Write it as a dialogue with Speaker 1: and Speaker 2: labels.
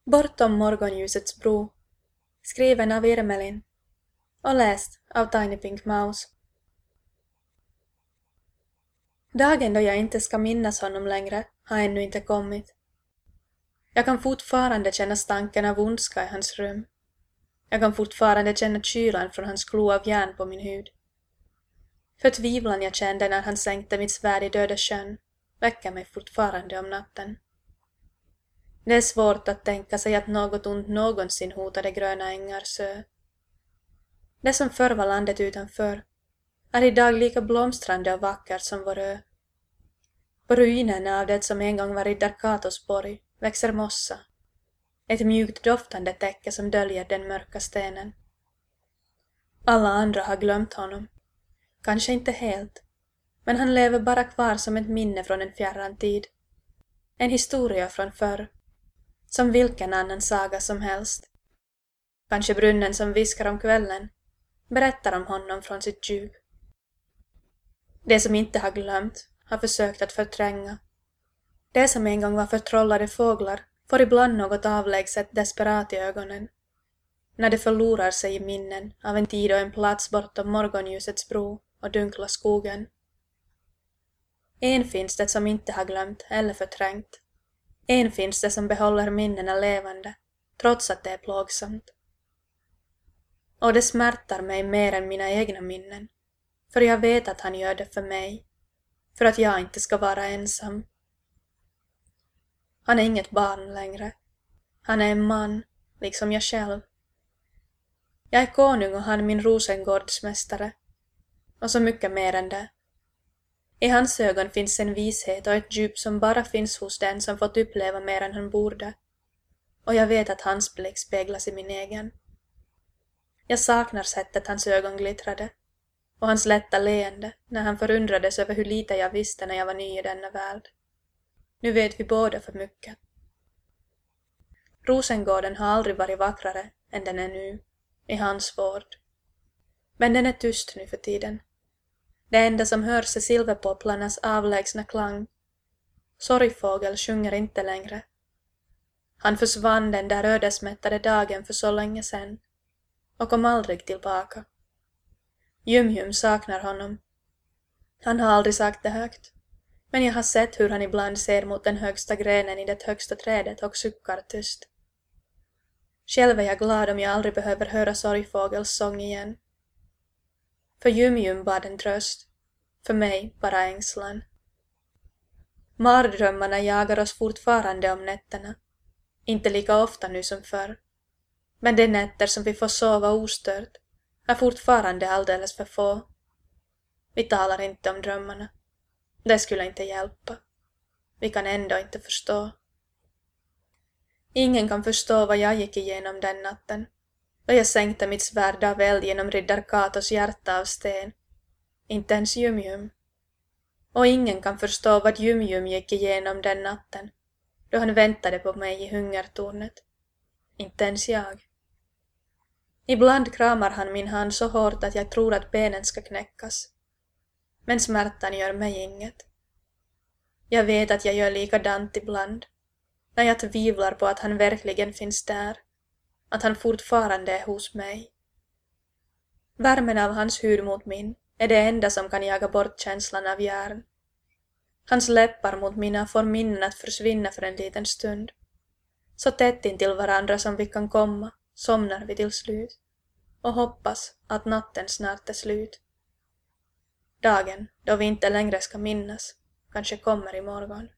Speaker 1: Bortom morgonljusets bro, skriven av Irmelin och läst av Tiny Pink Mouse. Dagen då jag inte ska minnas honom längre har ännu inte kommit. Jag kan fortfarande känna stanken av ondska i hans rum. Jag kan fortfarande känna kylan från hans klo av järn på min hud. Förtvivlan jag kände när han sänkte mitt svärd i döda sjön väcker mig fortfarande om natten. Det är svårt att tänka sig att något ont någonsin hotade gröna ängars ö. Det som förr var landet utanför är idag lika blomstrande och vackert som vår ö. På ruinerna av det som en gång var riddar Katos borg växer mossa, ett mjukt doftande täcke som döljer den mörka stenen. Alla andra har glömt honom, kanske inte helt, men han lever bara kvar som ett minne från en fjärran tid. En historia från förr, som vilken annan saga som helst. Kanske brunnen som viskar om kvällen berättar om honom från sitt djup. Det som inte har glömt har försökt att förtränga. Det som en gång var förtrollade fåglar får ibland något avlägset desperat i ögonen, när det förlorar sig i minnen av en tid och en plats bortom morgonljusets bro och dunkla skogen. En finns det som inte har glömt eller förträngt. En finns det som behåller minnena levande, trots att det är plågsamt. Och det smärtar mig mer än mina egna minnen, för jag vet att han gör det för mig, för att jag inte ska vara ensam. Han är inget barn längre. Han är en man, liksom jag själv. Jag är konung och han min Rosengårdsmästare, och så mycket mer än det. I hans ögon finns en vishet och ett djup som bara finns hos den som fått uppleva mer än han borde. Och jag vet att hans blick speglas i min egen. Jag saknar sättet hans ögon glittrade, och hans lätta leende när han förundrades över hur lite jag visste när jag var ny i denna värld. Nu vet vi båda för mycket. Rosengården har aldrig varit vackrare än den är nu, i hans vård. Men den är tyst nu för tiden. Det enda som hörs är silverpopplarnas avlägsna klang. Sorgfågel sjunger inte längre. Han försvann den där ödesmättade dagen för så länge sedan och kom aldrig tillbaka. Jum saknar honom. Han har aldrig sagt det högt, men jag har sett hur han ibland ser mot den högsta grenen i det högsta trädet och suckar tyst. Själv är jag glad om jag aldrig behöver höra sorgfågels sång igen. För Jum bad en tröst, för mig bara ängslan. Mardrömmarna jagar oss fortfarande om nätterna, inte lika ofta nu som förr. Men de nätter som vi får sova ostört är fortfarande alldeles för få. Vi talar inte om drömmarna. Det skulle inte hjälpa. Vi kan ändå inte förstå. Ingen kan förstå vad jag gick igenom den natten, då jag sänkte mitt svärd av eld genom riddar Katos hjärta av sten. Inte ens Jum. Och ingen kan förstå vad Jum gick igenom den natten, då han väntade på mig i hungertornet. Inte ens jag. Ibland kramar han min hand så hårt att jag tror att benen ska knäckas. Men smärtan gör mig inget. Jag vet att jag gör likadant ibland, när jag tvivlar på att han verkligen finns där, att han fortfarande är hos mig. Värmen av hans hud mot min är det enda som kan jaga bort känslan av järn. Hans läppar mot mina får minnen att försvinna för en liten stund. Så tätt in till varandra som vi kan komma, somnar vi till slut och hoppas att natten snart är slut. Dagen då vi inte längre ska minnas kanske kommer imorgon.